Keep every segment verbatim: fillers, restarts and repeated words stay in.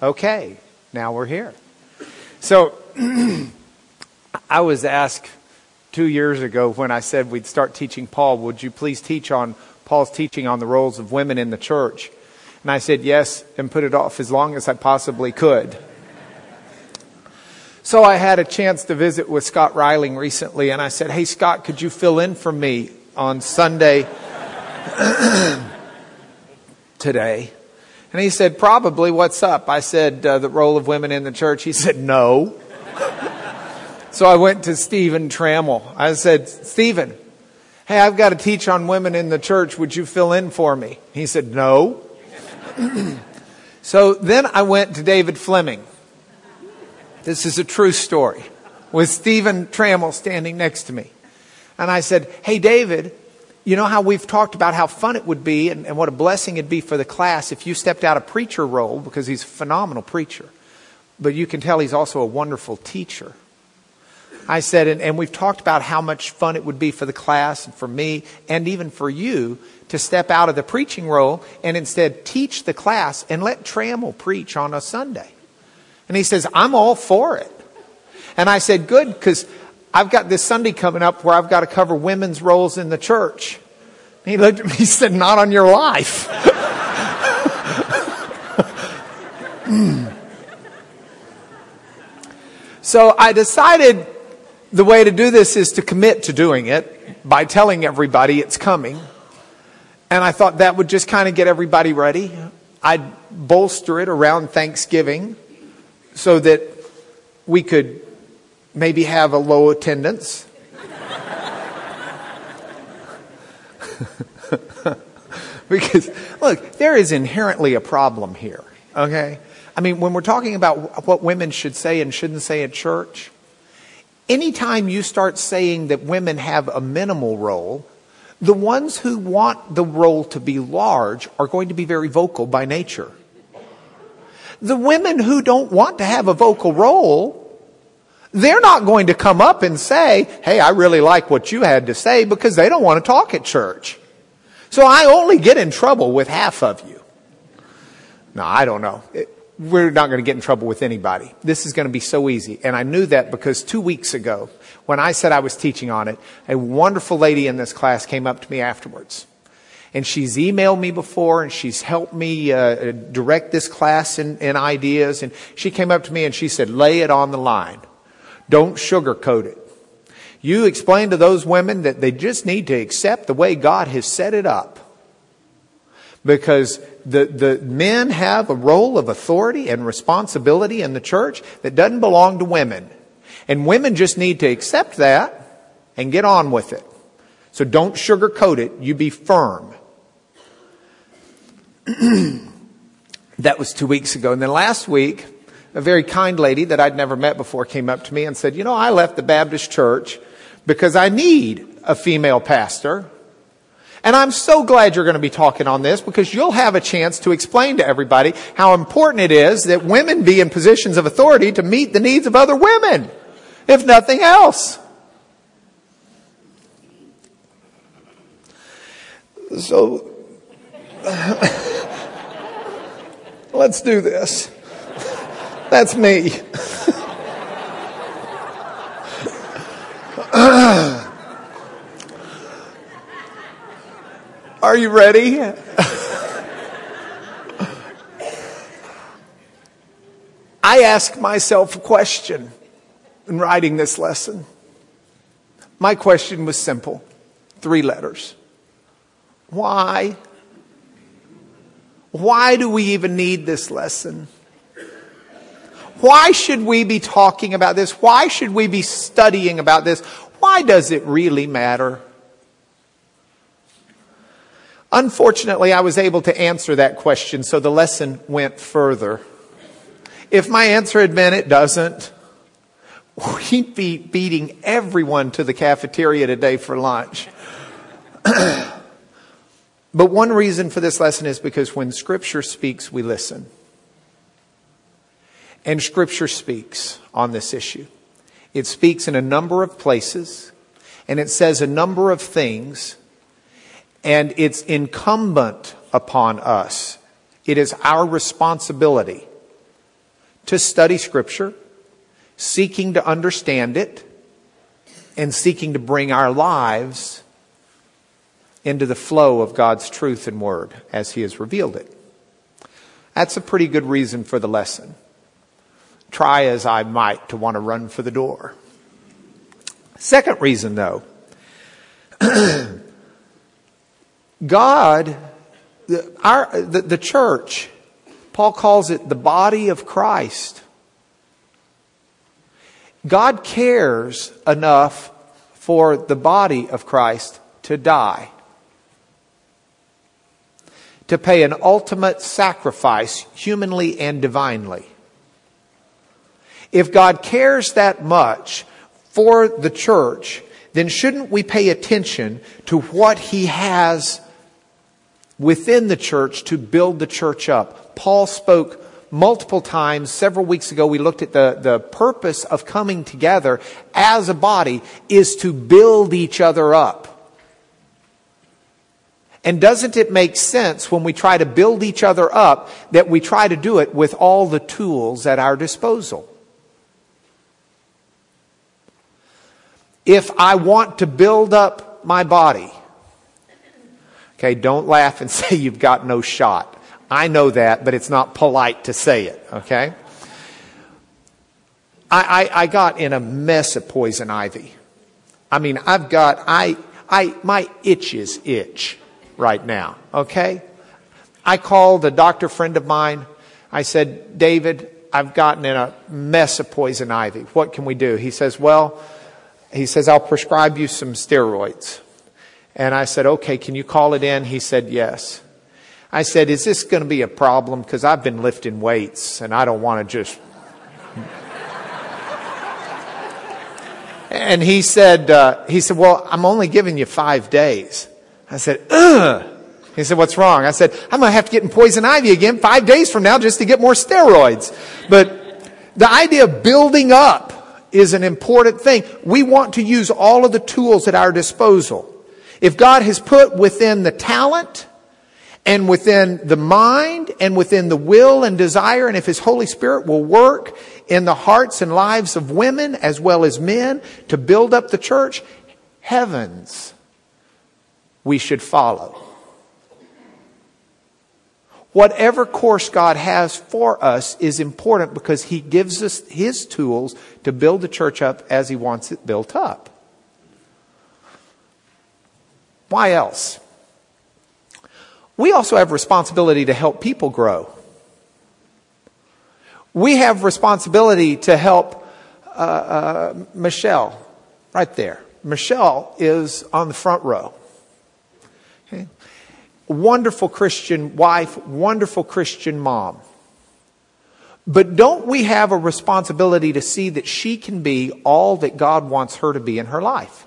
Okay, now we're here. So, I was asked two years ago when I said we'd start teaching Paul, would you please teach on Paul's teaching on the roles of women in the church? And I said yes, and put it off as long as I possibly could. So I had a chance to visit with Scott Reiling recently, and I said, hey Scott, could you fill in for me on Sunday today? And he said, probably, what's up? I said, uh, the role of women in the church. He said, no. So I went to Stephen Trammell. I said, Stephen, hey, I've got to teach on women in the church. Would you fill in for me? He said, no. So then I went to David Fleming. This is a true story, with Stephen Trammell standing next to me. And I said, hey, David, you know how we've talked about how fun it would be and, and what a blessing it'd be for the class if you stepped out a preacher role, because he's a phenomenal preacher. But you can tell he's also a wonderful teacher. I said, and, and we've talked about how much fun it would be for the class and for me and even for you to step out of the preaching role and instead teach the class and let Trammell preach on a Sunday. And he says, I'm all for it. And I said, good, because I've got this Sunday coming up where I've got to cover women's roles in the church. And he looked at me, he said, not on your life. So I decided the way to do this is to commit to doing it by telling everybody it's coming. And I thought that would just kind of get everybody ready. I'd bolster it around Thanksgiving so that we could maybe have a low attendance. Because, look, there is inherently a problem here, okay? I mean, when we're talking about what women should say and shouldn't say at church, anytime you start saying that women have a minimal role, the ones who want the role to be large are going to be very vocal by nature. The women who don't want to have a vocal role, they're not going to come up and say, hey, I really like what you had to say, because they don't want to talk at church. So I only get in trouble with half of you. No, I don't know. It, we're not going to get in trouble with anybody. This is going to be so easy. And I knew that because two weeks ago, when I said I was teaching on it, a wonderful lady in this class came up to me afterwards. And she's emailed me before, and she's helped me uh, direct this class in, in ideas. And she came up to me and she said, lay it on the line. Don't sugarcoat it. You explain to those women that they just need to accept the way God has set it up. Because the, the men have a role of authority and responsibility in the church that doesn't belong to women. And women just need to accept that and get on with it. So don't sugarcoat it. You be firm. That was two weeks ago. And then last week, a very kind lady that I'd never met before came up to me and said, you know, I left the Baptist church because I need a female pastor. And I'm so glad you're going to be talking on this, because you'll have a chance to explain to everybody how important it is that women be in positions of authority to meet the needs of other women, if nothing else. So, let's do this. That's me. Are you ready? I ask myself a question in writing this lesson. My question was simple. Three letters. Why? Why do we even need this lesson? Why should we be talking about this? Why should we be studying about this? Why does it really matter? Unfortunately, I was able to answer that question, so the lesson went further. If my answer had been it doesn't, we'd be beating everyone to the cafeteria today for lunch. But one reason for this lesson is because when Scripture speaks, we listen. And Scripture speaks on this issue. It speaks in a number of places, and it says a number of things, and it's incumbent upon us. It is our responsibility to study Scripture, seeking to understand it, and seeking to bring our lives into the flow of God's truth and word as He has revealed it. That's a pretty good reason for the lesson. Try as I might to want to run for the door. Second reason, though, God, the, our, the, the church, Paul calls it the body of Christ. God cares enough for the body of Christ to die, to pay an ultimate sacrifice, humanly and divinely. If God cares that much for the church, then shouldn't we pay attention to what He has within the church to build the church up? Paul spoke multiple times. Several weeks ago, we looked at the, the purpose of coming together as a body is to build each other up. And doesn't it make sense when we try to build each other up that we try to do it with all the tools at our disposal? If I want to build up my body, okay, don't laugh and say you've got no shot. I know that, but it's not polite to say it, okay? I, I, I got in a mess of poison ivy. I mean, I've got, I, I, my itches itch right now, okay? I called a doctor friend of mine. I said, David, I've gotten in a mess of poison ivy. What can we do? He says, well, he says, I'll prescribe you some steroids. And I said, okay, can you call it in? He said, yes. I said, is this going to be a problem? Because I've been lifting weights and I don't want to just... And he said, uh, he said, well, I'm only giving you five days. I said, ugh. He said, what's wrong? I said, I'm going to have to get in poison ivy again five days from now just to get more steroids. But the idea of building up is an important thing. We want to use all of the tools at our disposal. If God has put within the talent and within the mind and within the will and desire, and if His Holy Spirit will work in the hearts and lives of women as well as men to build up the church, heavens, we should follow. Whatever course God has for us is important because He gives us His tools to build the church up as He wants it built up. Why else? We also have responsibility to help people grow. We have responsibility to help uh, uh, Michelle right there. Michelle is on the front row. Okay. Wonderful Christian wife, wonderful Christian mom. But don't we have a responsibility to see that she can be all that God wants her to be in her life?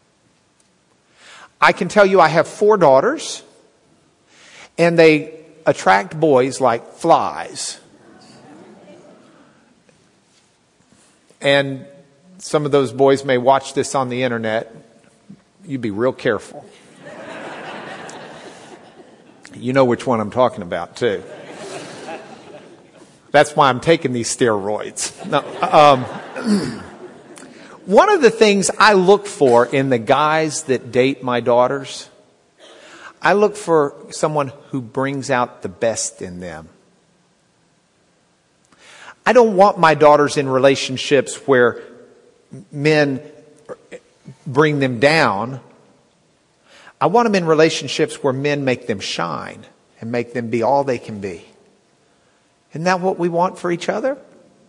I can tell you I have four daughters, and they attract boys like flies. And some of those boys may watch this on the internet. You be real careful. You know which one I'm talking about, too. That's why I'm taking these steroids. No, um, one of the things I look for in the guys that date my daughters, I look for someone who brings out the best in them. I don't want my daughters in relationships where men bring them down. I want them in relationships where men make them shine and make them be all they can be. Isn't that what we want for each other?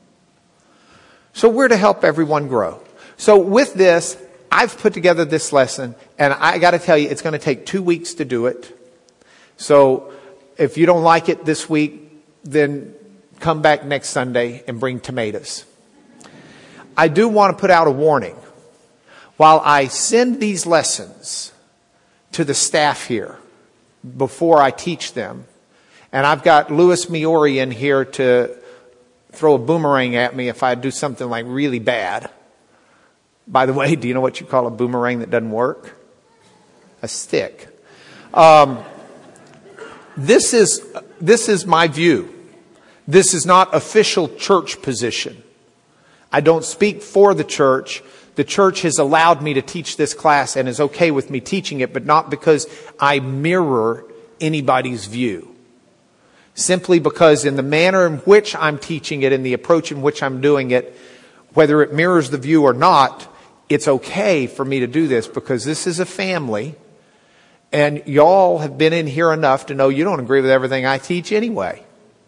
So we're to help everyone grow. So with this, I've put together this lesson, and I got to tell you, it's going to take two weeks to do it. So if you don't like it this week, then come back next Sunday and bring tomatoes. I do want to put out a warning. While I send these lessons to the staff here before I teach them, and I've got Louis Miori in here to throw a boomerang at me if I do something like really bad. By the way, do you know what you call a boomerang that doesn't work? A stick. Um, this is this is my view. This is not official church position. I don't speak for the church. The church has allowed me to teach this class and is okay with me teaching it, but not because I mirror anybody's view. Simply because in the manner in which I'm teaching it and the approach in which I'm doing it, whether it mirrors the view or not, it's okay for me to do this because this is a family and y'all have been in here enough to know you don't agree with everything I teach anyway.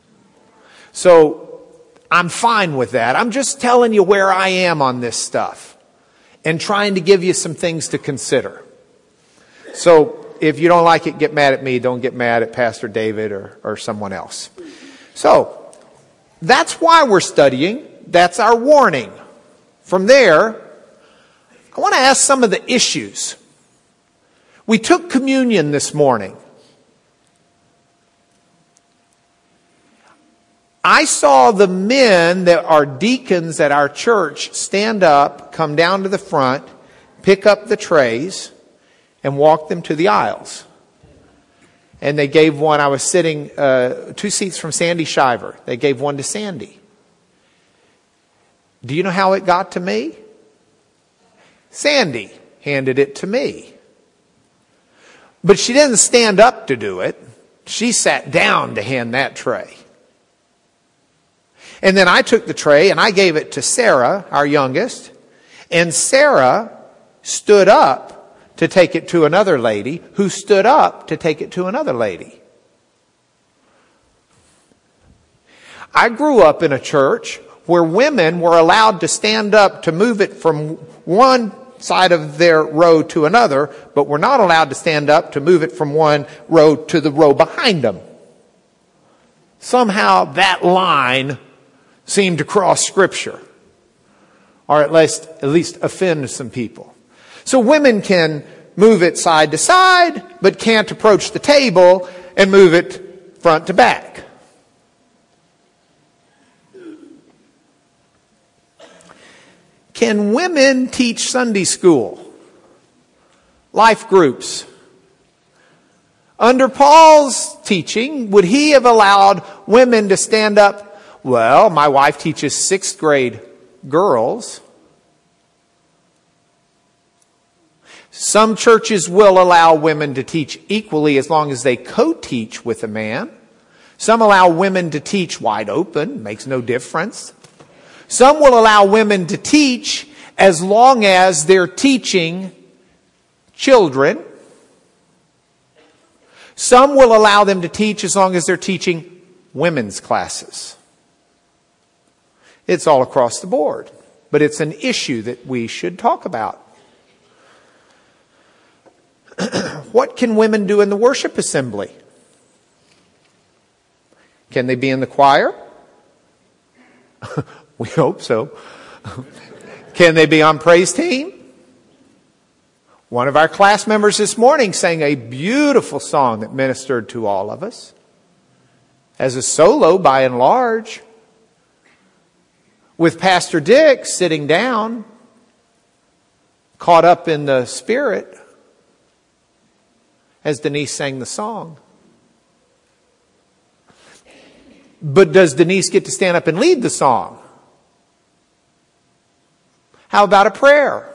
So I'm fine with that. I'm just telling you where I am on this stuff and trying to give you some things to consider. So if you don't like it, get mad at me. Don't get mad at Pastor David or, or someone else. So that's why we're studying. That's our warning. From there, I want to ask some of the issues. We took communion this morning. I saw the men that are deacons at our church stand up, come down to the front, pick up the trays, and walk them to the aisles. And they gave one, I was sitting uh, two seats from Sandy Shiver. They gave one to Sandy. Do you know how it got to me? Sandy handed it to me. But she didn't stand up to do it. She sat down to hand that tray. And then I took the tray and I gave it to Sarah, our youngest. And Sarah stood up to take it to another lady, who stood up to take it to another lady. I grew up in a church where women were allowed to stand up to move it from one side of their row to another, but were not allowed to stand up to move it from one row to the row behind them. Somehow that line seemed to cross Scripture, or at least, at least offend some people. So women can move it side to side, but can't approach the table and move it front to back. Can women teach Sunday school? Life groups? Under Paul's teaching, would he have allowed women to stand up? Well, my wife teaches sixth grade girls. Some churches will allow women to teach equally as long as they co-teach with a man. Some allow women to teach wide open, makes no difference. Some will allow women to teach as long as they're teaching children. Some will allow them to teach as long as they're teaching women's classes. It's all across the board, but it's an issue that we should talk about. What can women do in the worship assembly? Can they be in the choir? We hope so. Can they be on praise team? One of our class members this morning sang a beautiful song that ministered to all of us. As a solo, by and large, with Pastor Dick sitting down, caught up in the spirit, as Denise sang the song. But does Denise get to stand up and lead the song? How about a prayer?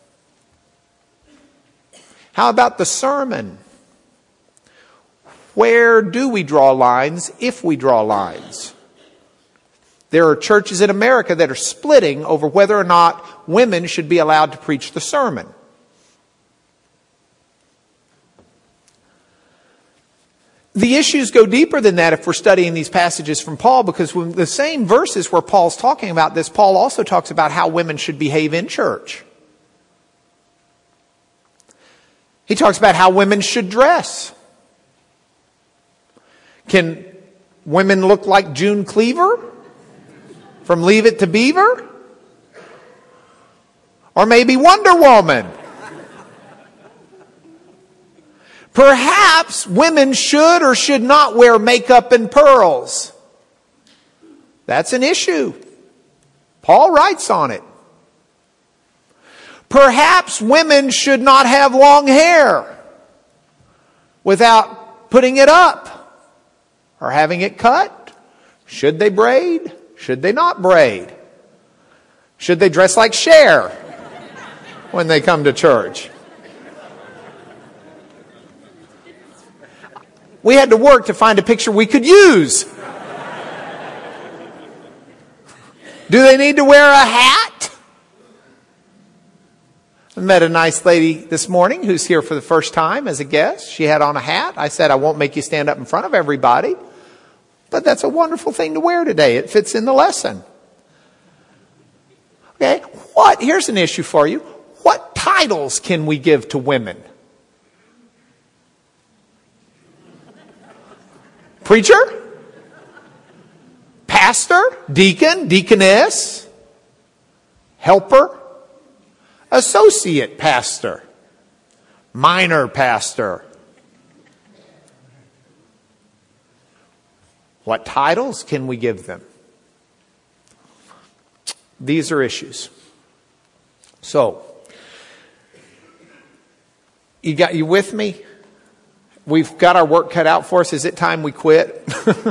How about the sermon? Where do we draw lines, if we draw lines? There are churches in America that are splitting over whether or not women should be allowed to preach the sermon. The issues go deeper than that if we're studying these passages from Paul, because when the same verses where Paul's talking about this, Paul also talks about how women should behave in church. He talks about how women should dress. Can women look like June Cleaver from Leave It to Beaver? Or maybe Wonder Woman? Perhaps women should or should not wear makeup and pearls. That's an issue. Paul writes on it. Perhaps women should not have long hair without putting it up or having it cut, Should they braid? Should they not braid? Should they dress like Cher when they come to church? We had to work to find a picture we could use. Do they need to wear a hat? I met a nice lady this morning who's here for the first time as a guest. She had on a hat. I said, I won't make you stand up in front of everybody, but that's a wonderful thing to wear today. It fits in the lesson. Okay, what? Here's an issue for you. What titles can we give to women? Preacher? Pastor? Deacon? Deaconess? Helper? Associate pastor? Minor pastor? What titles can we give them? These are issues. So, you got you with me? We've got our work cut out for us. Is it time we quit?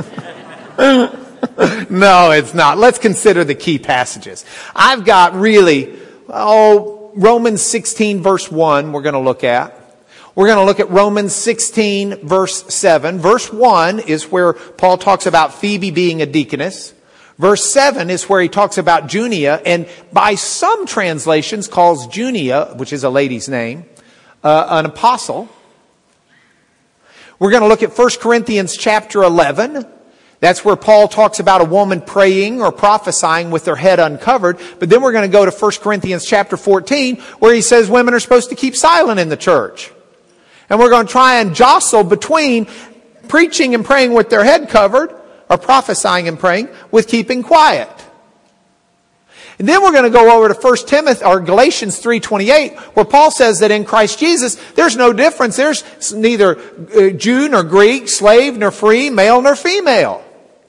No, it's not. Let's consider the key passages. I've got really, oh, Romans sixteen verse one we're going to look at. We're going to look at Romans sixteen verse seven. Verse one is where Paul talks about Phoebe being a deaconess. Verse seven is where he talks about Junia, and by some translations calls Junia, which is a lady's name, uh, an apostle. We're going to look at First Corinthians chapter eleven. That's where Paul talks about a woman praying or prophesying with their head uncovered. But then we're going to go to First Corinthians chapter fourteen, where he says women are supposed to keep silent in the church. And we're going to try and jostle between preaching and praying with their head covered, or prophesying and praying, with keeping quiet. And then we're going to go over to First Timothy or Galatians three twenty-eight, where Paul says that in Christ Jesus there's no difference. There's neither Jew nor Greek, slave nor free, male nor female.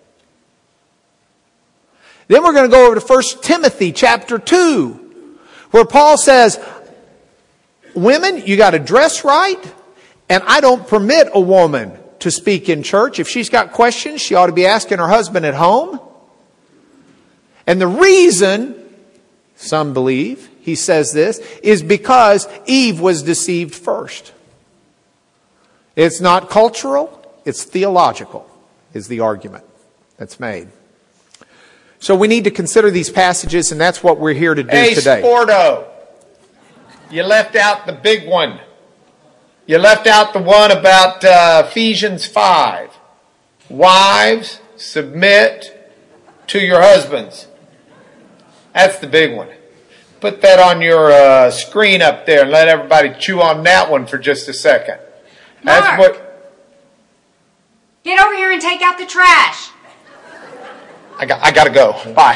Then we're going to go over to First Timothy chapter two, where Paul says, women, you got to dress right, and I don't permit a woman to speak in church. If she's got questions, she ought to be asking her husband at home. And the reason, some believe, he says this, is because Eve was deceived first. It's not cultural, it's theological, is the argument that's made. So we need to consider these passages, and that's what we're here to do hey, today. Hey, Sporto, you left out the big one. You left out the one about uh, Ephesians five. Wives, submit to your husbands. That's the big one. Put that on your uh, screen up there and let everybody chew on that one for just a second. That's Mark, what. Get over here and take out the trash. I got. I gotta go. Bye.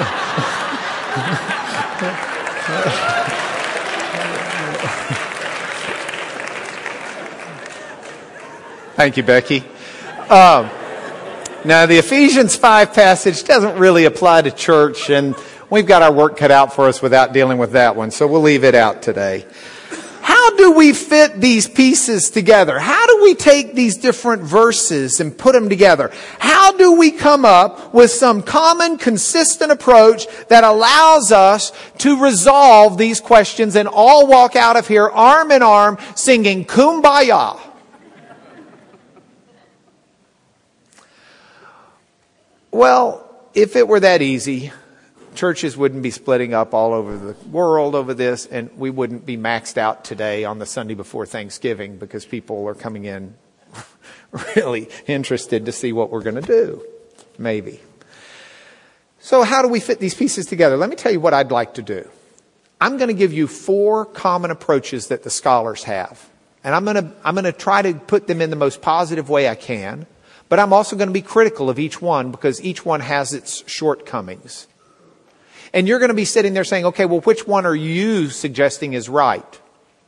Thank you, Becky. Um, now, the Ephesians five passage doesn't really apply to church, and we've got our work cut out for us without dealing with that one, so we'll leave it out today. How do we fit these pieces together? How do we take these different verses and put them together? How do we come up with some common, consistent approach that allows us to resolve these questions and all walk out of here arm in arm singing Kumbaya? Well, if it were that easy, churches wouldn't be splitting up all over the world over this, and we wouldn't be maxed out today on the Sunday before Thanksgiving because people are coming in really interested to see what we're going to do. Maybe. So how do we fit these pieces together? Let me tell you what I'd like to do. I'm going to give you four common approaches that the scholars have. And I'm going to, I'm going to try to put them in the most positive way I can. But I'm also going to be critical of each one because each one has its shortcomings. And you're going to be sitting there saying, okay, well, which one are you suggesting is right?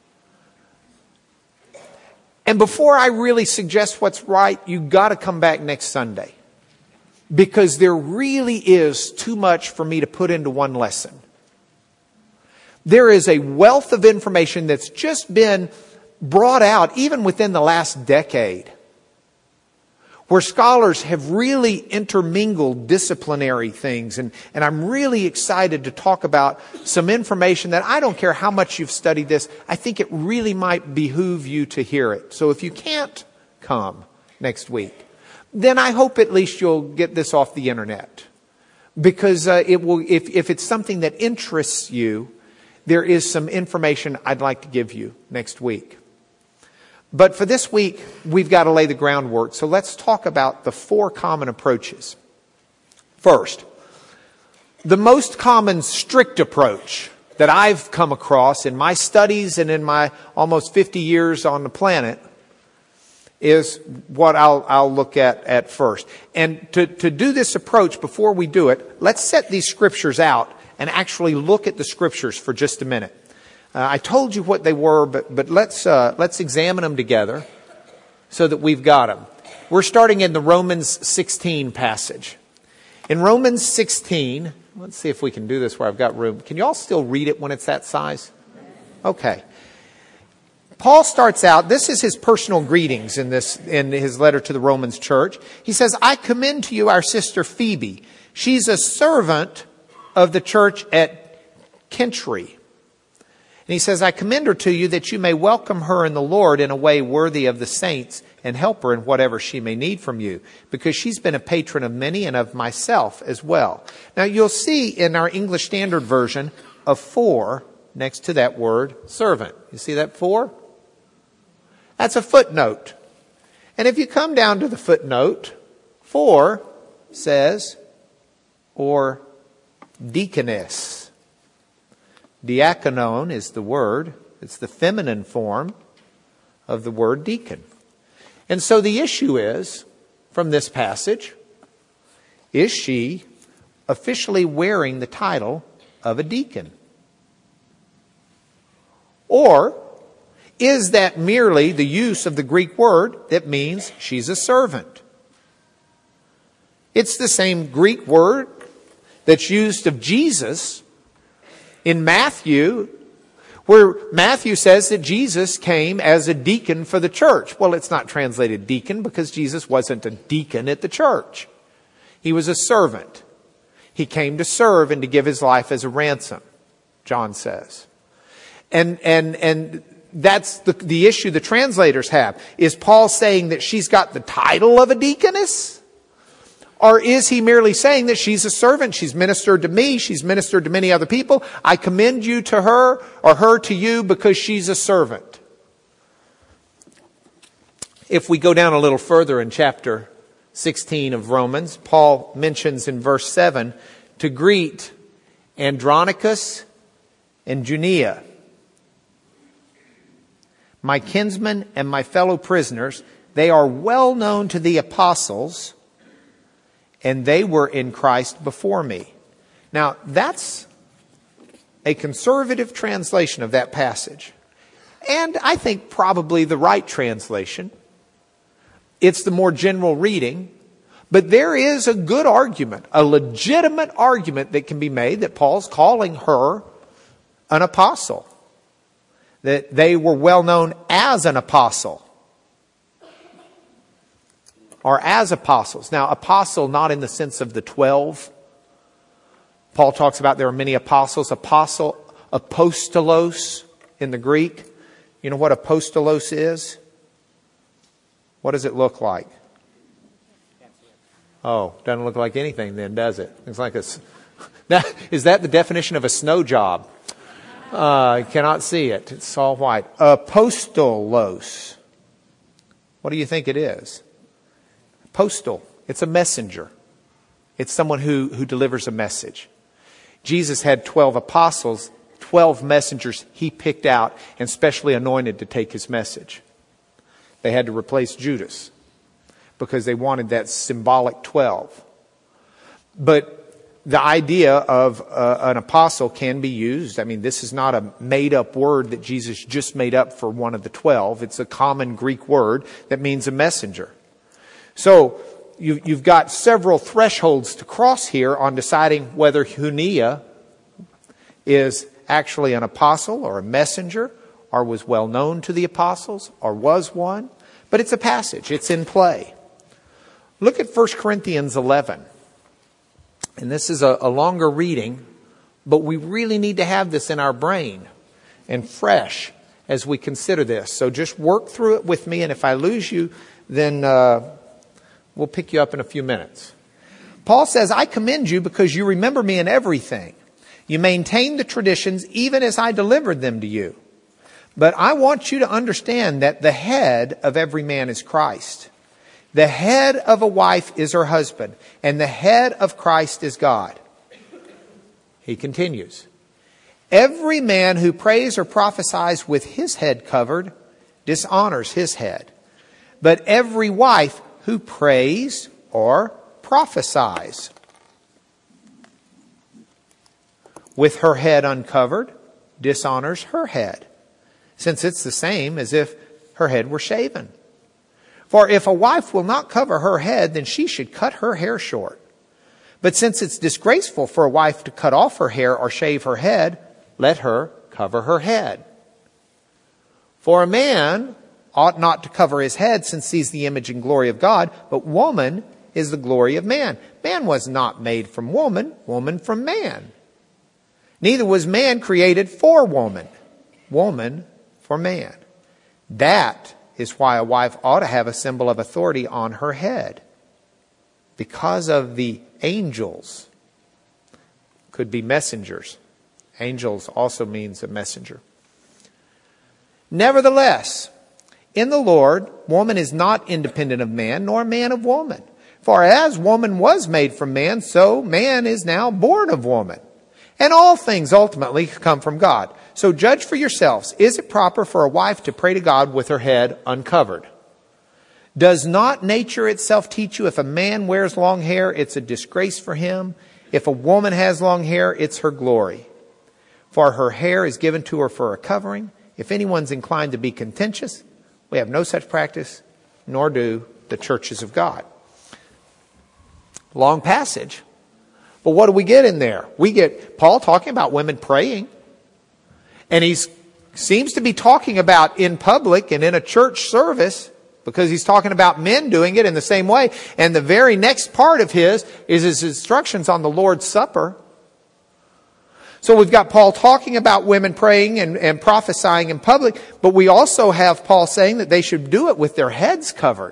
And before I really suggest what's right, you got to come back next Sunday. Because there really is too much for me to put into one lesson. There is a wealth of information that's just been brought out even within the last decade, where scholars have really intermingled disciplinary things. And, and I'm really excited to talk about some information that I don't care how much you've studied this, I think it really might behoove you to hear it. So if you can't come next week, then I hope at least you'll get this off the internet. Because uh, it will, if, if it's something that interests you, there is some information I'd like to give you next week. But for this week, we've got to lay the groundwork. So let's talk about the four common approaches. First, the most common strict approach that I've come across in my studies and in my almost fifty years on the planet is what I'll, I'll look at at first. And to, to do this approach, before we do it, let's set these scriptures out and actually look at the scriptures for just a minute. Uh, I told you what they were, but, but let's, uh, let's examine them together so that we've got them. We're starting in the Romans sixteen passage. In Romans sixteen, let's see if we can do this where I've got room. Can you all still read it when it's that size? Okay. Paul starts out, this is his personal greetings in this, in his letter to the Romans church. He says, I commend to you our sister Phoebe. She's a servant of the church at Kentry. And he says, I commend her to you that you may welcome her in the Lord in a way worthy of the saints and help her in whatever she may need from you, because she's been a patron of many and of myself as well. Now you'll see in our English Standard Version a for next to that word servant. You see that for? That's a footnote. And if you come down to the footnote, for says, or deaconess. Diakonon is the word. It's the feminine form of the word deacon. And so the issue is, from this passage, is she officially wearing the title of a deacon? Or is that merely the use of the Greek word that means she's a servant? It's the same Greek word that's used of Jesus in Matthew, where Matthew says that Jesus came as a deacon for the church. Well, it's not translated deacon because Jesus wasn't a deacon at the church. He was a servant. He came to serve and to give his life as a ransom, John says. And, and, and that's the, the issue the translators have. Is Paul saying that she's got the title of a deaconess? Or is he merely saying that she's a servant? She's ministered to me. She's ministered to many other people. I commend you to her, or her to you, because she's a servant. If we go down a little further in chapter sixteen of Romans, Paul mentions in verse seven to greet Andronicus and Junia, my kinsmen and my fellow prisoners. They are well known to the apostles, and they were in Christ before me. Now, that's a conservative translation of that passage. And I think probably the right translation. It's the more general reading. But there is a good argument, a legitimate argument that can be made that Paul's calling her an apostle. That they were well known as an apostle. Or as apostles. Now, apostle not in the sense of the twelve. Paul talks about there are many apostles. Apostle, apostolos in the Greek. You know what apostolos is? What does it look like? Oh, doesn't look like anything then, does it? It's like a... That, is that the definition of a snow job? Uh, I cannot see it. It's all white. Apostolos. What do you think it is? Postal. It's a messenger. It's someone who, who delivers a message. Jesus had twelve apostles, twelve messengers he picked out and specially anointed to take his message. They had to replace Judas because they wanted that symbolic twelve. But the idea of uh, an apostle can be used. I mean, this is not a made-up word that Jesus just made up for one of the twelve. It's a common Greek word that means a messenger. So you, you've got several thresholds to cross here on deciding whether Junia is actually an apostle or a messenger, or was well known to the apostles, or was one. But it's a passage. It's in play. Look at First Corinthians eleven. And this is a, a longer reading, but we really need to have this in our brain and fresh as we consider this. So just work through it with me, and if I lose you, then uh, we'll pick you up in a few minutes. Paul says, I commend you because you remember me in everything. You maintain the traditions even as I delivered them to you. But I want you to understand that the head of every man is Christ. The head of a wife is her husband, and the head of Christ is God. He continues, every man who prays or prophesies with his head covered dishonors his head. But every wife who prays or prophesies with her head uncovered dishonors her head, since it's the same as if her head were shaven. For if a wife will not cover her head, then she should cut her hair short. But since it's disgraceful for a wife to cut off her hair or shave her head, let her cover her head. For a man ought not to cover his head, since he's the image and glory of God, but woman is the glory of man. Man was not made from woman, woman from man. Neither was man created for woman, woman for man. That is why a wife ought to have a symbol of authority on her head. Because of the angels. Could be messengers. Angels also means a messenger. Nevertheless, in the Lord, woman is not independent of man, nor man of woman. For as woman was made from man, so man is now born of woman. And all things ultimately come from God. So judge for yourselves, is it proper for a wife to pray to God with her head uncovered? Does not nature itself teach you if a man wears long hair, it's a disgrace for him? If a woman has long hair, it's her glory. For her hair is given to her for a covering. If anyone's inclined to be contentious, we have no such practice, nor do the churches of God. Long passage. But what do we get in there? We get Paul talking about women praying. And he seems to be talking about in public and in a church service, because he's talking about men doing it in the same way. And the very next part of his is his instructions on the Lord's Supper. So we've got Paul talking about women praying and, and prophesying in public, but we also have Paul saying that they should do it with their heads covered.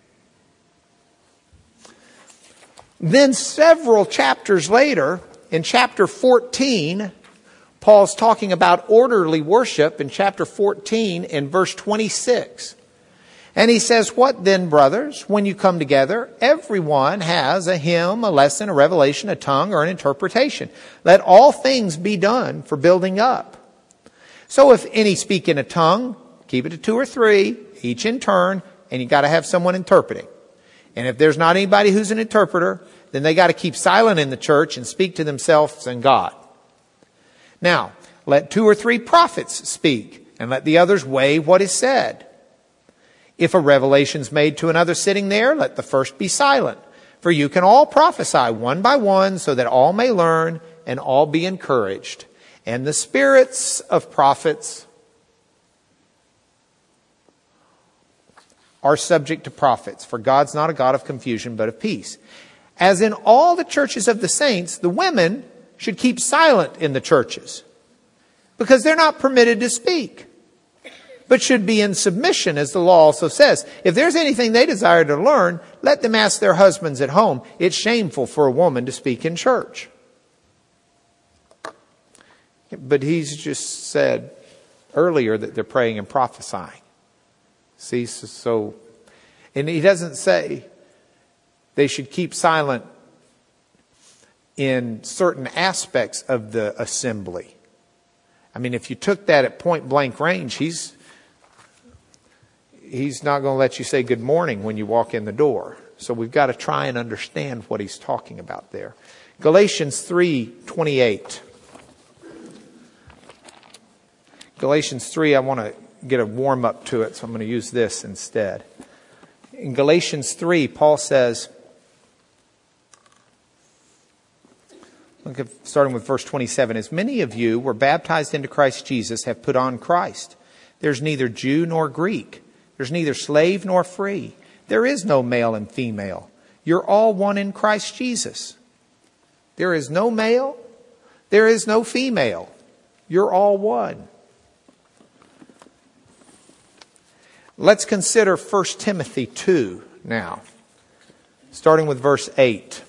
Then several chapters later, in chapter fourteen, Paul's talking about orderly worship in chapter fourteen in verse twenty-six. And he says, what then, brothers, when you come together, everyone has a hymn, a lesson, a revelation, a tongue, or an interpretation. Let all things be done for building up. So if any speak in a tongue, keep it to two or three, each in turn, and you got to have someone interpreting. And if there's not anybody who's an interpreter, then they got to keep silent in the church and speak to themselves and God. Now, let two or three prophets speak, and let the others weigh what is said. If a revelation's made to another sitting there, let the first be silent. For you can all prophesy one by one, so that all may learn and all be encouraged. And the spirits of prophets are subject to prophets, for God's not a God of confusion, but of peace. As in all the churches of the saints, the women should keep silent in the churches, because they're not permitted to speak, but should be in submission, as the law also says. If there's anything they desire to learn, let them ask their husbands at home. It's shameful for a woman to speak in church. But he's just said earlier that they're praying and prophesying. See, so, so and he doesn't say they should keep silent in certain aspects of the assembly. I mean, if you took that at point blank range, he's he's not going to let you say good morning when you walk in the door. So we've got to try and understand what he's talking about there. Galatians three twenty-eight. Galatians three, I want to get a warm up to it, so I'm going to use this instead. In Galatians three, Paul says, look at, starting with verse twenty-seven, as many of you were baptized into Christ Jesus have put on Christ. There's neither Jew nor Greek. There's neither slave nor free. There is no male and female. You're all one in Christ Jesus. There is no male. There is no female. You're all one. Let's consider First Timothy two now, starting with verse eight.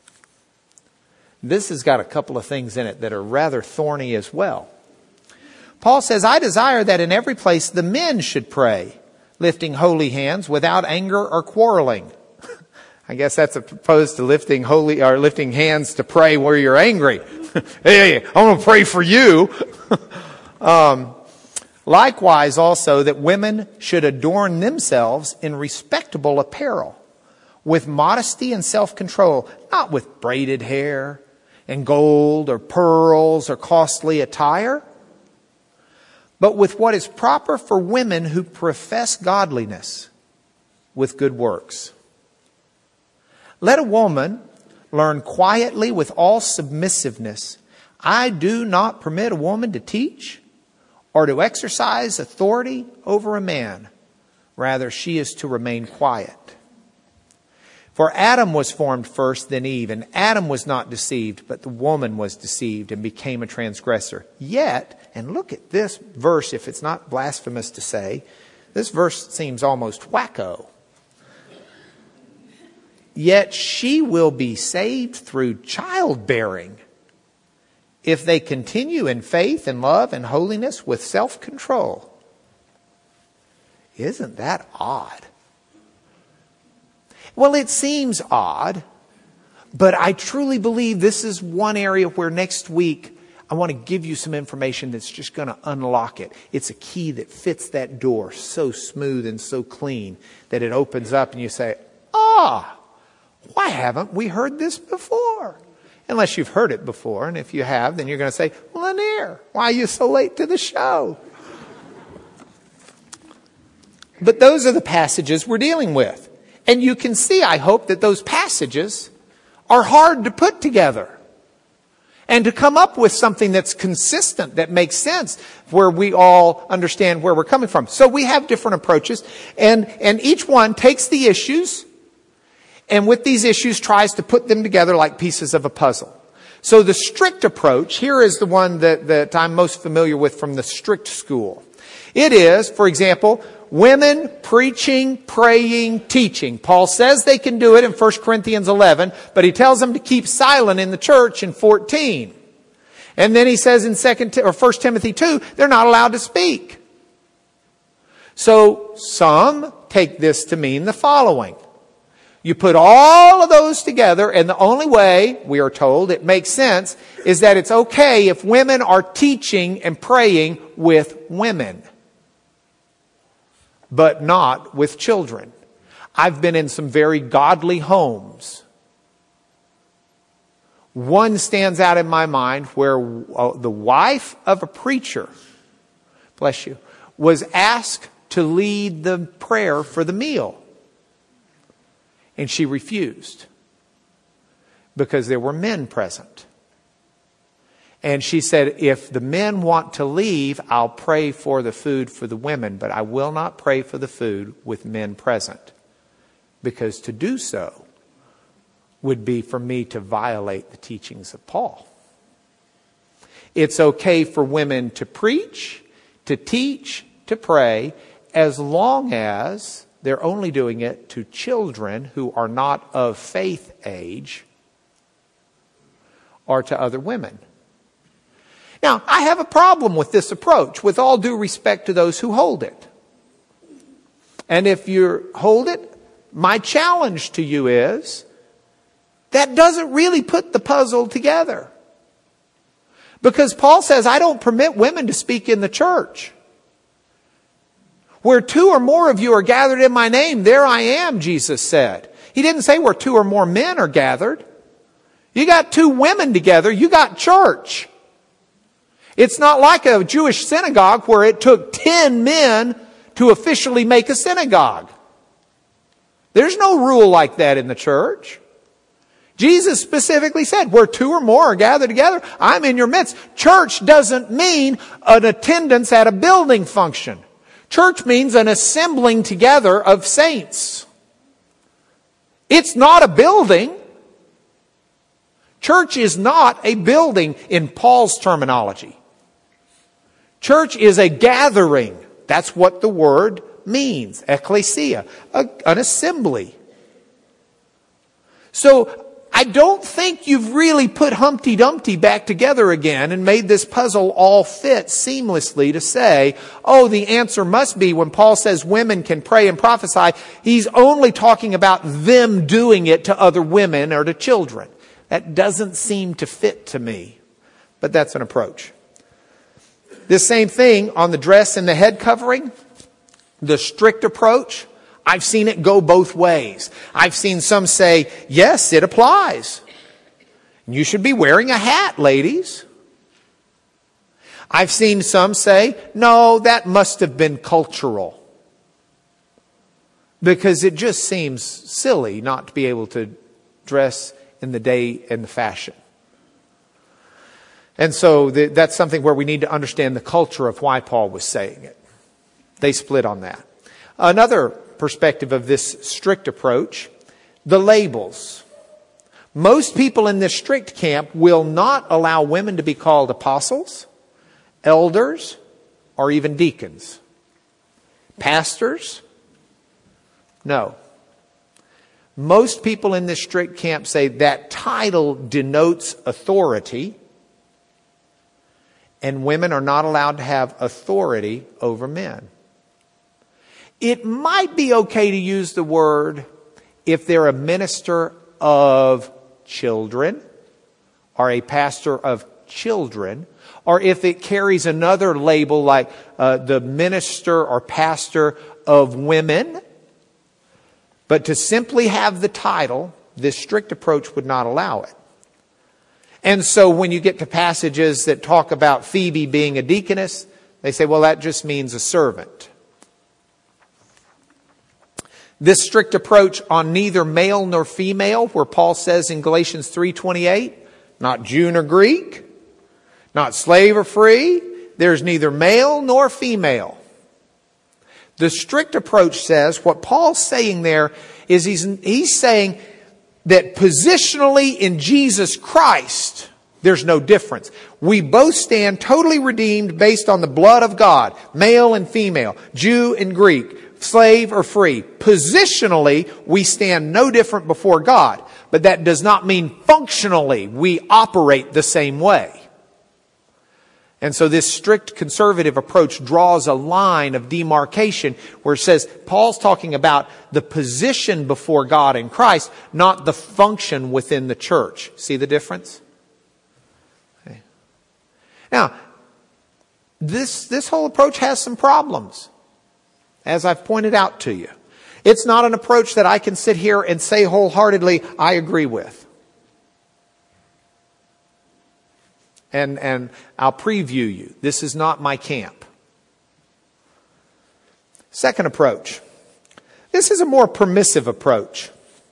This has got a couple of things in it that are rather thorny as well. Paul says, I desire that in every place the men should pray, lifting holy hands without anger or quarreling. I guess that's opposed to lifting holy or lifting hands to pray where you're angry. Hey, I'm going to pray for you. um, likewise, also that women should adorn themselves in respectable apparel, with modesty and self-control, not with braided hair and gold or pearls or costly attire, but with what is proper for women who profess godliness with good works. Let a woman learn quietly with all submissiveness. I do not permit a woman to teach or to exercise authority over a man. Rather, she is to remain quiet. For Adam was formed first, then Eve, and Adam was not deceived, but the woman was deceived and became a transgressor. Yet, and look at this verse, if it's not blasphemous to say, this verse seems almost wacko. Yet she will be saved through childbearing if they continue in faith and love and holiness with self-control. Isn't that odd? Well, it seems odd, but I truly believe this is one area where next week I want to give you some information that's just going to unlock it. It's a key that fits that door so smooth and so clean that it opens up and you say, ah, why haven't we heard this before? Unless you've heard it before, and if you have, then you're going to say, Lanier, why are you so late to the show? But those are the passages we're dealing with. And you can see, I hope, that those passages are hard to put together and to come up with something that's consistent, that makes sense, where we all understand where we're coming from. So we have different approaches, and, and each one takes the issues and with these issues tries to put them together like pieces of a puzzle. So the strict approach, here is the one that, that I'm most familiar with from the strict school. It is, for example, women preaching, praying, teaching. Paul says they can do it in First Corinthians eleven, but he tells them to keep silent in the church in fourteen. And then he says in Second or First Timothy two, they're not allowed to speak. So some take this to mean the following. You put all of those together, and the only way, we are told, it makes sense, is that it's okay if women are teaching and praying with women, but not with children. I've been in some very godly homes. One stands out in my mind where the wife of a preacher, bless you, was asked to lead the prayer for the meal. And she refused because there were men present. And she said, if the men want to leave, I'll pray for the food for the women, but I will not pray for the food with men present. Because to do so would be for me to violate the teachings of Paul. It's okay for women to preach, to teach, to pray, as long as they're only doing it to children who are not of faith age or to other women. Now, I have a problem with this approach, with all due respect to those who hold it. And if you hold it, my challenge to you is, that doesn't really put the puzzle together. Because Paul says, I don't permit women to speak in the church. Where two or more of you are gathered in my name, there I am, Jesus said. He didn't say where two or more men are gathered. You got two women together, you got church. It's not like a Jewish synagogue where it took ten men to officially make a synagogue. There's no rule like that in the church. Jesus specifically said, where two or more are gathered together, I'm in your midst. Church doesn't mean an attendance at a building function. Church means an assembling together of saints. It It's not a building. Church is not a building in Paul's terminology. Church is a gathering. That's what the word means. Ecclesia, a, an assembly. So I don't think you've really put Humpty Dumpty back together again and made this puzzle all fit seamlessly to say, oh, the answer must be when Paul says women can pray and prophesy, he's only talking about them doing it to other women or to children. That doesn't seem to fit to me, but that's an approach. This same thing on the dress and the head covering, the strict approach, I've seen it go both ways. I've seen some say, yes, it applies. You should be wearing a hat, ladies. I've seen some say, no, that must have been cultural. Because it just seems silly not to be able to dress in the day and the fashion. And so the, that's something where we need to understand the culture of why Paul was saying it. They split on that. Another perspective of this strict approach, the labels. Most people in this strict camp will not allow women to be called apostles, elders, or even deacons. Pastors? No. Most people in this strict camp say that title denotes authority, and women are not allowed to have authority over men. It might be okay to use the word if they're a minister of children or a pastor of children, or if it carries another label like uh, the minister or pastor of women. But to simply have the title, this strict approach would not allow it. And so when you get to passages that talk about Phoebe being a deaconess, they say, well, that just means a servant. This strict approach on neither male nor female, where Paul says in Galatians three twenty-eight, not Jew nor Greek, not slave or free, there's neither male nor female. The strict approach says, what Paul's saying there is he's, he's saying that positionally in Jesus Christ, there's no difference. We both stand totally redeemed based on the blood of God, male and female, Jew and Greek, slave or free. Positionally, we stand no different before God. But that does not mean functionally we operate the same way. And so this strict conservative approach draws a line of demarcation where it says Paul's talking about the position before God in Christ, not the function within the church. See the difference? Okay. Now, this, this whole approach has some problems, as I've pointed out to you. It's not an approach that I can sit here and say wholeheartedly, I agree with. And, and I'll preview you. This is not my camp. Second approach. This is a more permissive approach.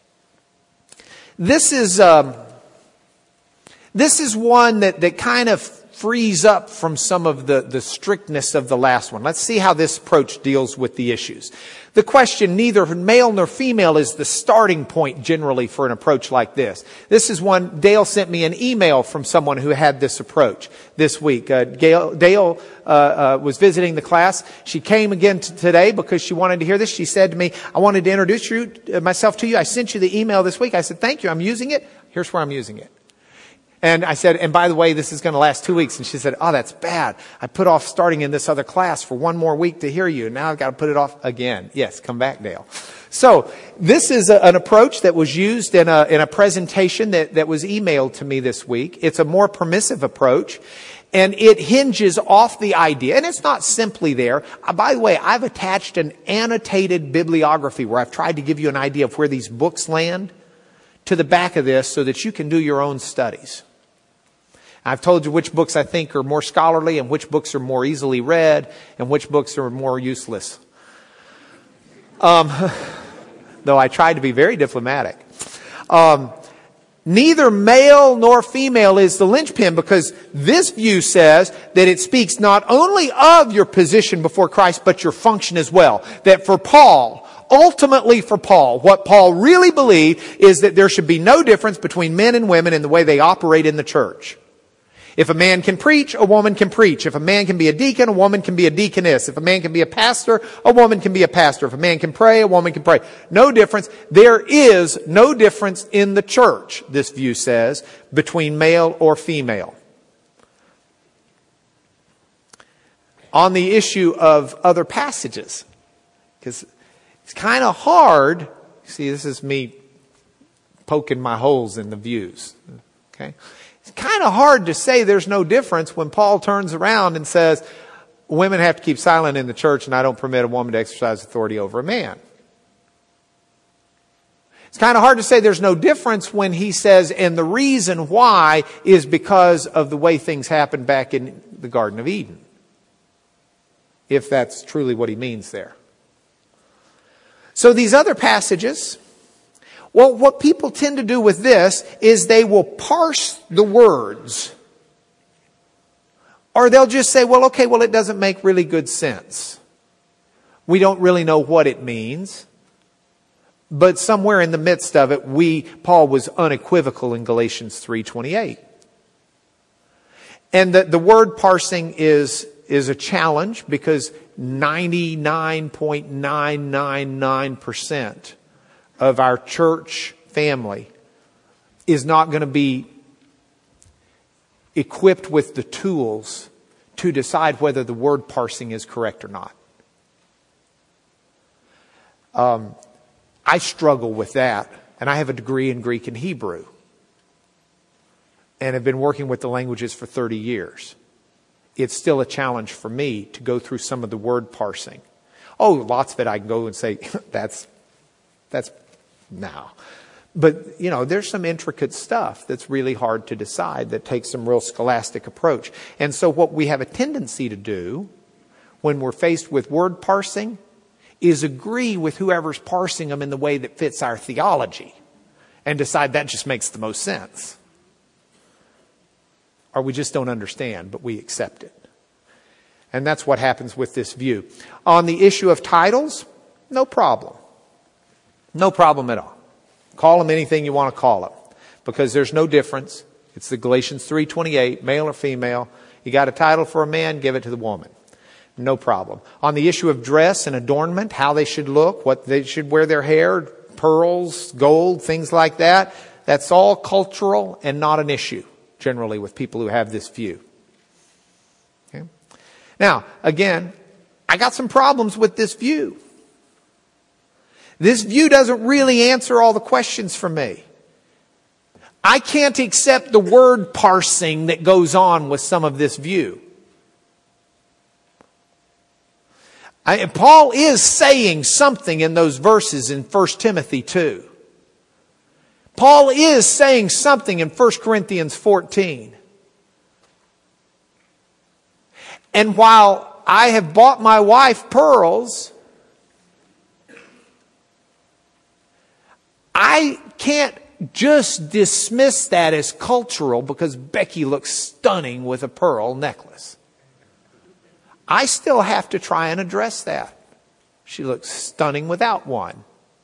This is, um, this is one that, that kind of frees up from some of the, the strictness of the last one. Let's see how this approach deals with the issues. The question, neither male nor female, is the starting point generally for an approach like this. This is one, Dale sent me an email from someone who had this approach this week. Uh, Gail, Dale uh, uh, was visiting the class. She came again t- today because she wanted to hear this. She said to me, I wanted to introduce you, uh, myself to you. I sent you the email this week. I said, thank you. I'm using it. Here's where I'm using it. And I said, and by the way, this is going to last two weeks. And she said, oh, that's bad. I put off starting in this other class for one more week to hear you. And now I've got to put it off again. Yes, come back, Dale. So this is a, an approach that was used in a, in a presentation that, that was emailed to me this week. It's a more permissive approach. And it hinges off the idea, and it's not simply there. Uh, by the way, I've attached an annotated bibliography where I've tried to give you an idea of where these books land to the back of this so that you can do your own studies. I've told you which books I think are more scholarly and which books are more easily read and which books are more useless. Um, though I tried to be very diplomatic. Um, neither male nor female is the linchpin, because this view says that it speaks not only of your position before Christ, but your function as well. That for Paul, ultimately for Paul, what Paul really believed is that there should be no difference between men and women in the way they operate in the church. If a man can preach, a woman can preach. If a man can be a deacon, a woman can be a deaconess. If a man can be a pastor, a woman can be a pastor. If a man can pray, a woman can pray. No difference. There is no difference in the church, this view says, between male or female. On the issue of other passages, because it's kind of hard. See, this is me poking my holes in the views. Okay? It's kind of hard to say there's no difference when Paul turns around and says, women have to keep silent in the church and I don't permit a woman to exercise authority over a man. It's kind of hard to say there's no difference when he says, and the reason why is because of the way things happened back in the Garden of Eden. If that's truly what he means there. So these other passages, well, what people tend to do with this is they will parse the words. Or they'll just say, well, okay, well, it doesn't make really good sense. We don't really know what it means. But somewhere in the midst of it, we, Paul was unequivocal in Galatians three twenty-eight. And the, the word parsing is, is a challenge because ninety-nine point nine nine nine percent of our church family is not going to be equipped with the tools to decide whether the word parsing is correct or not. Um, I struggle with that, and I have a degree in Greek and Hebrew, and have been working with the languages for thirty years. It's still a challenge for me to go through some of the word parsing. Oh, lots of it I can go and say, that's, that's, no. But, you know, there's some intricate stuff that's really hard to decide that takes some real scholastic approach. And so what we have a tendency to do when we're faced with word parsing is agree with whoever's parsing them in the way that fits our theology and decide that just makes the most sense. Or we just don't understand, but we accept it. And that's what happens with this view. On the issue of titles, no problem. No problem at all. Call them anything you want to call them. Because there's no difference. It's the Galatians three twenty-eight, male or female. You got a title for a man, give it to the woman. No problem. On the issue of dress and adornment, how they should look, what they should wear their hair, pearls, gold, things like that, that's all cultural and not an issue, generally, with people who have this view. Okay? Now, again, I got some problems with this view. This view doesn't really answer all the questions for me. I can't accept the word parsing that goes on with some of this view. I, Paul is saying something in those verses in First Timothy two. Paul is saying something in First Corinthians fourteen. And while I have bought my wife pearls, I can't just dismiss that as cultural because Becky looks stunning with a pearl necklace. I still have to try and address that. She looks stunning without one.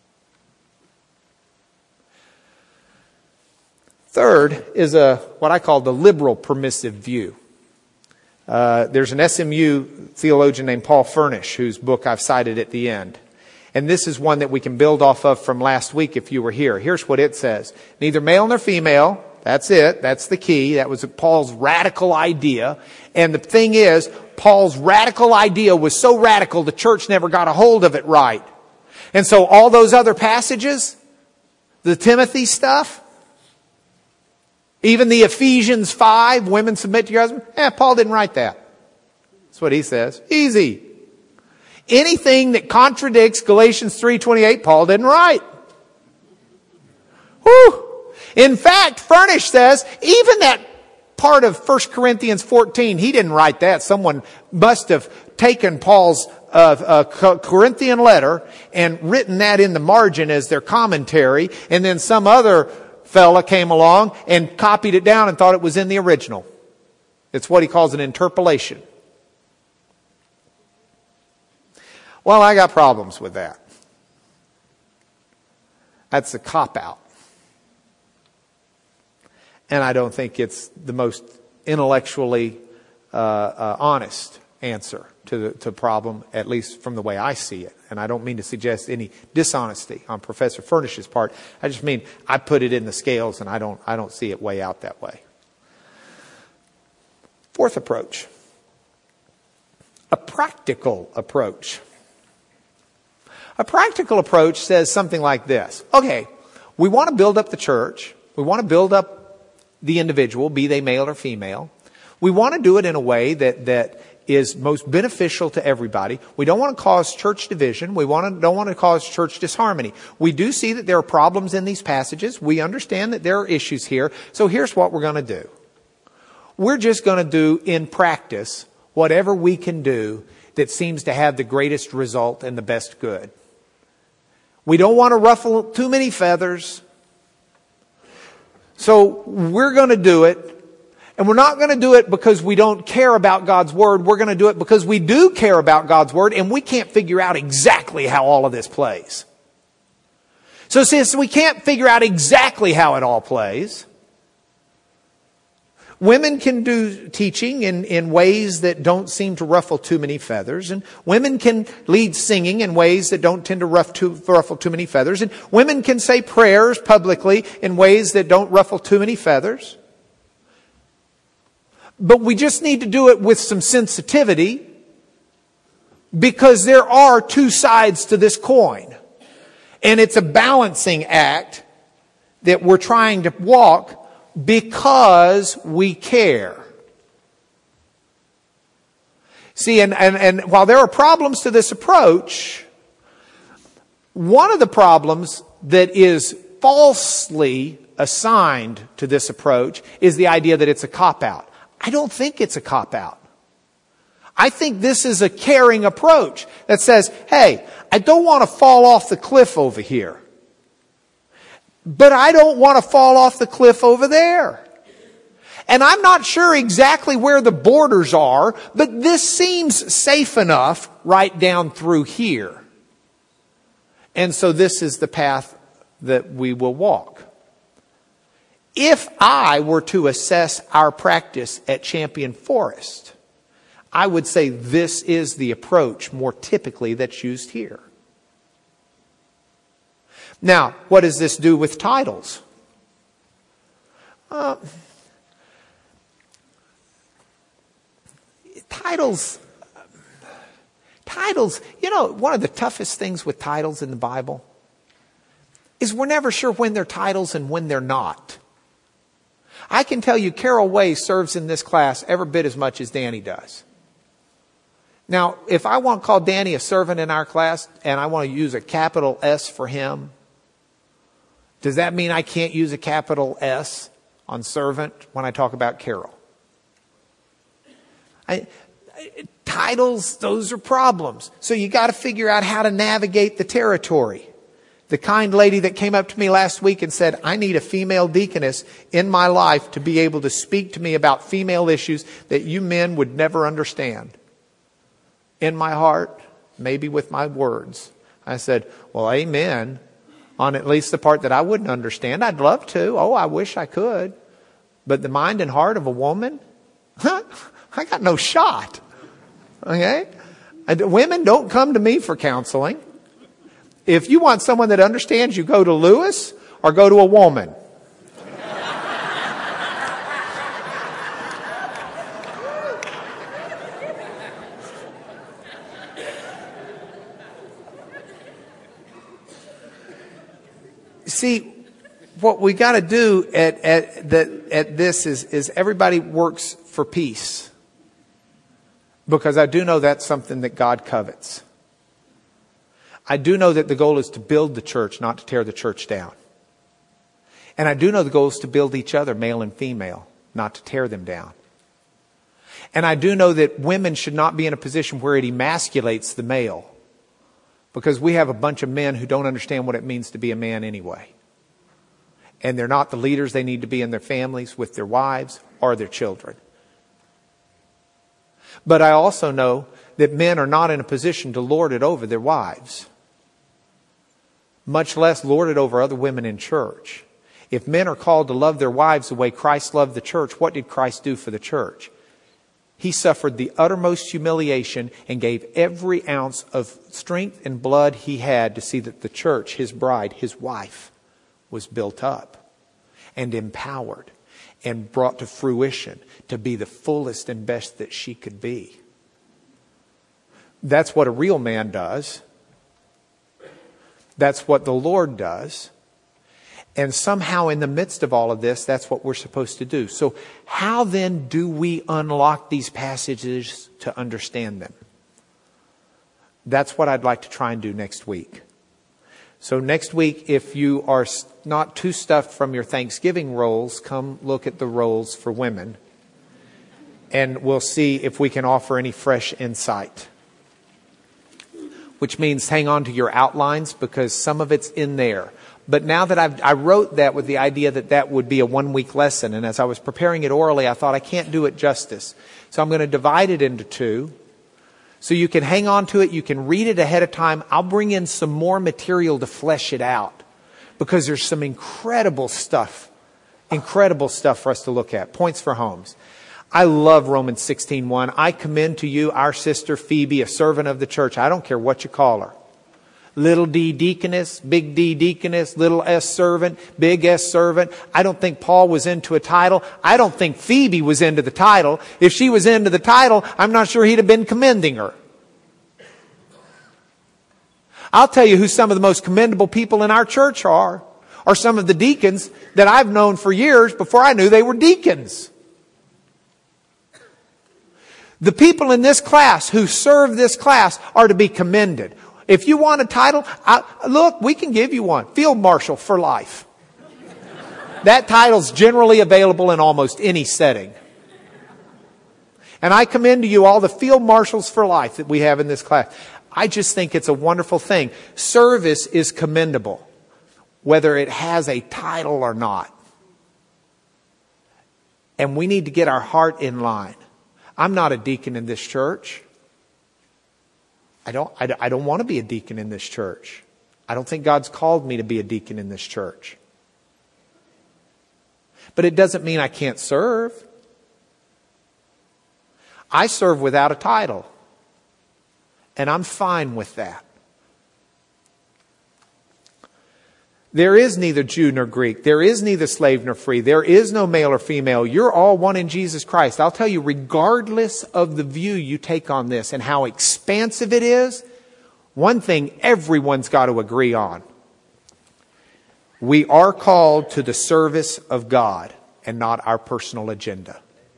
Third is a what I call the liberal permissive view. Uh, there's an S M U theologian named Paul Furnish whose book I've cited at the end. And this is one that we can build off of from last week if you were here. Here's what it says. Neither male nor female. That's it. That's the key. That was Paul's radical idea. And the thing is, Paul's radical idea was so radical the church never got a hold of it right. And so all those other passages, the Timothy stuff, even the Ephesians five, women submit to your husband, eh, Paul didn't write that. That's what he says. Easy. Anything that contradicts Galatians three twenty-eight, Paul didn't write. Whew. In fact, Furnish says, even that part of First Corinthians fourteen, he didn't write that. Someone must have taken Paul's uh, uh, Corinthian letter and written that in the margin as their commentary, and then some other fella came along and copied it down and thought it was in the original. It's what he calls an interpolation. Well, I got problems with that. That's a cop-out. And I don't think it's the most intellectually uh, uh, honest answer to the to problem, at least from the way I see it. And I don't mean to suggest any dishonesty on Professor Furnish's part. I just mean I put it in the scales, and I don't I don't see it way out that way. Fourth approach, a practical approach. A practical approach says something like this. Okay, we want to build up the church. We want to build up the individual, be they male or female. We want to do it in a way that, that is most beneficial to everybody. We don't want to cause church division. We want to, don't want to cause church disharmony. We do see that there are problems in these passages. We understand that there are issues here. So here's what we're going to do. We're just going to do in practice whatever we can do that seems to have the greatest result and the best good. We don't want to ruffle too many feathers. So we're going to do it, and we're not going to do it because we don't care about God's Word. We're going to do it because we do care about God's Word, and we can't figure out exactly how all of this plays. So since we can't figure out exactly how it all plays, women can do teaching in, in ways that don't seem to ruffle too many feathers. And women can lead singing in ways that don't tend to ruff too, ruffle too many feathers. And women can say prayers publicly in ways that don't ruffle too many feathers. But we just need to do it with some sensitivity, because there are two sides to this coin. And it's a balancing act that we're trying to walk because we care. See, and, and, and while there are problems to this approach, one of the problems that is falsely assigned to this approach is the idea that it's a cop-out. I don't think it's a cop-out. I think this is a caring approach that says, hey, I don't want to fall off the cliff over here, but I don't want to fall off the cliff over there. And I'm not sure exactly where the borders are, but this seems safe enough right down through here. And so this is the path that we will walk. If I were to assess our practice at Champion Forest, I would say this is the approach more typically that's used here. Now, what does this do with titles? Uh, titles, titles, you know, one of the toughest things with titles in the Bible is we're never sure when they're titles and when they're not. I can tell you Carol Way serves in this class every bit as much as Danny does. Now, if I want to call Danny a servant in our class and I want to use a capital S for him, does that mean I can't use a capital S on servant when I talk about Carol? I, I, titles, those are problems. So you got to figure out how to navigate the territory. The kind lady that came up to me last week and said, I need a female deaconess in my life to be able to speak to me about female issues that you men would never understand. In my heart, maybe with my words, I said, well, amen. On at least the part that I wouldn't understand. I'd love to. Oh, I wish I could. But the mind and heart of a woman? Huh? I got no shot. Okay? And women don't come to me for counseling. If you want someone that understands you, go to Lewis or go to a woman. See, what we got to do at at the, at this is is everybody works for peace, because I do know that's something that God covets. I do know that the goal is to build the church, not to tear the church down. And I do know the goal is to build each other, male and female, not to tear them down. And I do know that women should not be in a position where it emasculates the male, because we have a bunch of men who don't understand what it means to be a man anyway. And they're not the leaders they need to be in their families, with their wives or their children. But I also know that men are not in a position to lord it over their wives. much less lord it over other women in church. If men are called to love their wives the way Christ loved the church, what did Christ do for the church? He suffered the uttermost humiliation and gave every ounce of strength and blood he had to see that the church, his bride, his wife, was built up and empowered and brought to fruition to be the fullest and best that she could be. That's what a real man does. That's what the Lord does. And somehow in the midst of all of this, that's what we're supposed to do. So how then do we unlock these passages to understand them? That's what I'd like to try and do next week. So next week, if you are not too stuffed from your Thanksgiving rolls, come look at the rolls for women. And we'll see if we can offer any fresh insight. Which means hang on to your outlines because some of it's in there. But now that I've, I wrote that with the idea that that would be a one-week lesson, and as I was preparing it orally, I thought I can't do it justice. So I'm going to divide it into two. So you can hang on to it, you can read it ahead of time. I'll bring in some more material to flesh it out because there's some incredible stuff, incredible stuff for us to look at. Points for homes. I love Romans sixteen one. I commend to you our sister Phoebe, a servant of the church. I don't care what you call her. Little d deaconess, big D deaconess, little s servant, big S servant. I don't think Paul was into a title. I don't think Phoebe was into the title. If she was into the title, I'm not sure he'd have been commending her. I'll tell you who some of the most commendable people in our church are, are some of the deacons that I've known for years before I knew they were deacons. The people in this class who serve this class are to be commended. If you want a title, I, look, we can give you one. Field Marshal for life. That title's generally available in almost any setting. And I commend to you all the Field Marshals for life that we have in this class. I just think it's a wonderful thing. Service is commendable, whether it has a title or not. And we need to get our heart in line. I'm not a deacon in this church. I don't, I, I don't want to be a deacon in this church. I don't think God's called me to be a deacon in this church. But it doesn't mean I can't serve. I serve without a title. And I'm fine with that. There is neither Jew nor Greek. There is neither slave nor free. There is no male or female. You're all one in Jesus Christ. I'll tell you, regardless of the view you take on this and how expansive it is, one thing everyone's got to agree on. We are called to the service of God and not our personal agenda.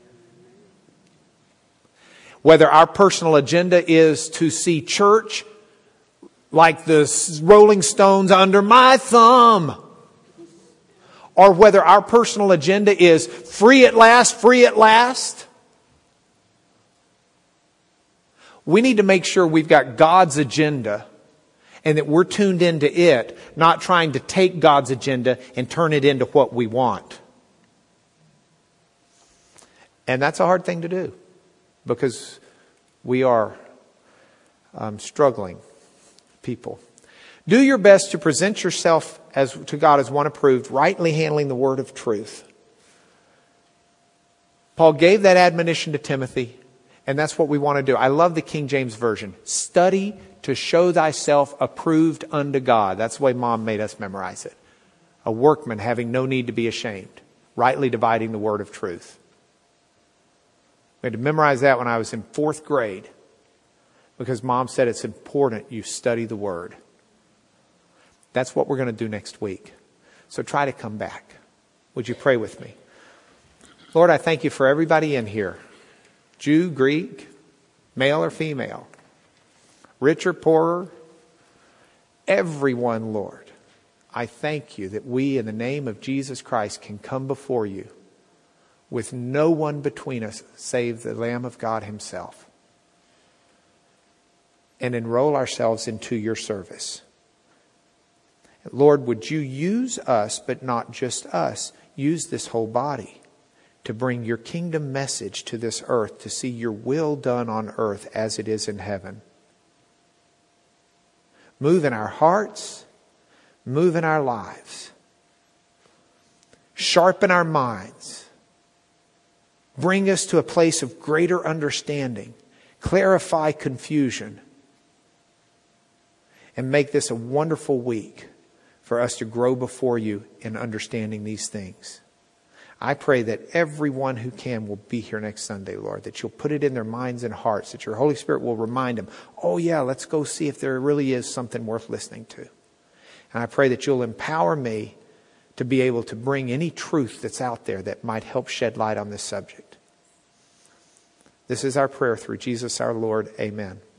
Whether our personal agenda is to see church like the Rolling Stones under my thumb, or whether our personal agenda is free at last, free at last. We need to make sure we've got God's agenda and that we're tuned into it, not trying to take God's agenda and turn it into what we want. And that's a hard thing to do because we are um, struggling people. Do your best to present yourself as to God as one approved, rightly handling the word of truth. Paul gave that admonition to Timothy, and that's what we want to do. I love the King James Version. Study to show thyself approved unto God. That's the way Mom made us memorize it. A workman having no need to be ashamed, rightly dividing the word of truth. I had to memorize that when I was in fourth grade. Because Mom said it's important you study the Word. That's what we're going to do next week. So try to come back. Would you pray with me? Lord, I thank you for everybody in here. Jew, Greek, male or female. Rich or poorer. Everyone, Lord. I thank you that we, in the name of Jesus Christ, can come before you with no one between us save the Lamb of God himself. And enroll ourselves into your service. Lord, would you use us, but not just us, use this whole body to bring your kingdom message to this earth, to see your will done on earth as it is in heaven. Move in our hearts, move in our lives, sharpen our minds, bring us to a place of greater understanding, clarify confusion, and make this a wonderful week for us to grow before you in understanding these things. I pray that everyone who can will be here next Sunday, Lord, that you'll put it in their minds and hearts, that your Holy Spirit will remind them, oh yeah, let's go see if there really is something worth listening to. And I pray that you'll empower me to be able to bring any truth that's out there that might help shed light on this subject. This is our prayer through Jesus our Lord. Amen.